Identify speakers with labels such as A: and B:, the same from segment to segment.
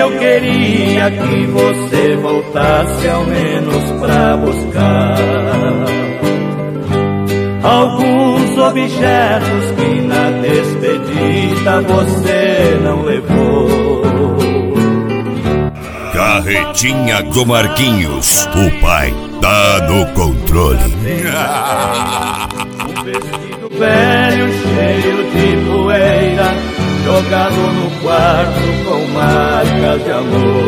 A: Eu queria que você voltasse ao menos pra buscar alguns objetos que na despedida você não levou.
B: Carretinha do Marquinhos, o pai tá no controle.
A: Um vestido velho cheio de poeira, jogado no quarto com marcas de amor.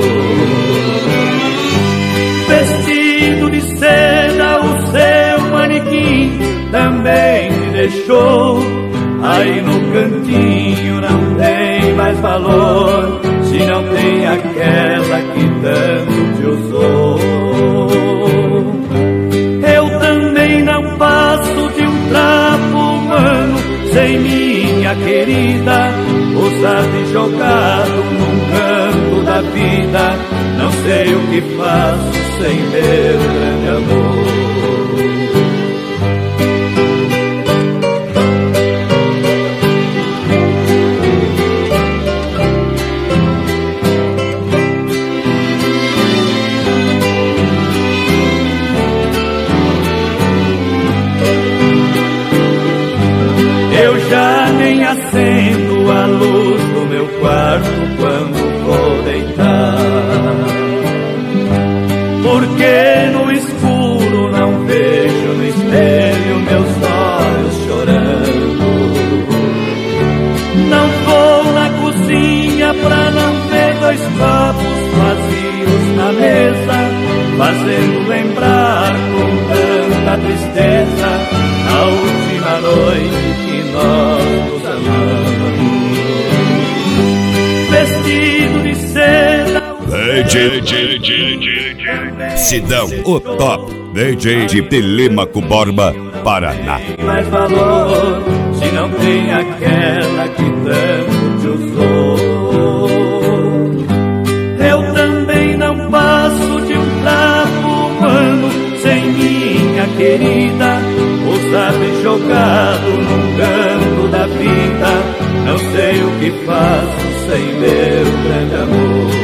A: Vestido de seda, o seu manequim também me deixou. Aí no cantinho não tem mais valor, se não tem aquela que tanto te usou. Eu também não passo de um trapo humano sem minha querida, usado e jogado num canto da vida. Não sei o que faço sem meu grande amor. Eu já nem acendo a luz do meu quarto quando vou deitar, porque no escuro não vejo no espelho meus olhos chorando. Não vou na cozinha pra não ver dois copos vazios na mesa, fazendo lembrar com tanta tristeza a última noite que nós nos amamos. Vestido de seda,
B: Sidão, o top DJ de Telêmaco Borba, Paraná.
A: mais valor, se não tem aquela que tanto te usou. Eu também não passo de um trapo humano sem minha querida, usado e jogado num canto da vida. Não sei o que faço sem meu grande amor.